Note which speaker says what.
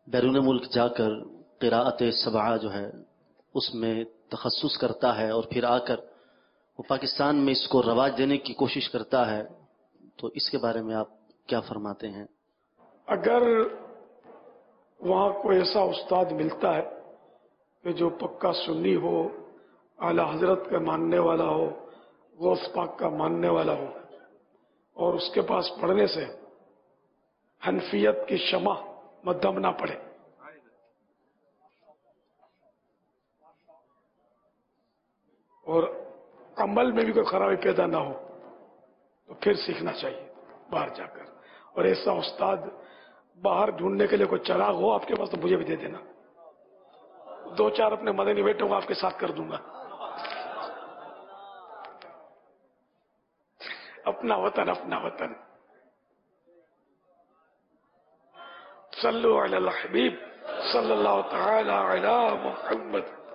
Speaker 1: بیرون ملک جا کر قراءت سبعہ جو ہے اس میں تخصص کرتا ہے اور پھر آ کر وہ پاکستان میں اس کو رواج دینے کی کوشش کرتا ہے، تو اس کے بارے میں آپ کیا فرماتے ہیں؟
Speaker 2: اگر وہاں کوئی ایسا استاد ملتا ہے کہ جو پکا سنی ہو، اعلی حضرت کا ماننے والا ہو، غوث پاک کا ماننے والا ہو، اور اس کے پاس پڑھنے سے حنفیت کی شمع مدھم نہ پڑے، اور عمل میں بھی کوئی خرابی پیدا نہ ہو، تو پھر سیکھنا چاہیے باہر جا کر۔ اور ایسا استاد باہر ڈھونڈنے کے لیے کوئی چراغ ہو آپ کے پاس تو مجھے بھی دے دینا، دو چار اپنے مدنی بیٹوں کو آپ کے ساتھ کر دوں گا۔ اپنا وطن اپنا وطن۔ صلو علی الحبیب صلی اللہ تعالی علی محمد۔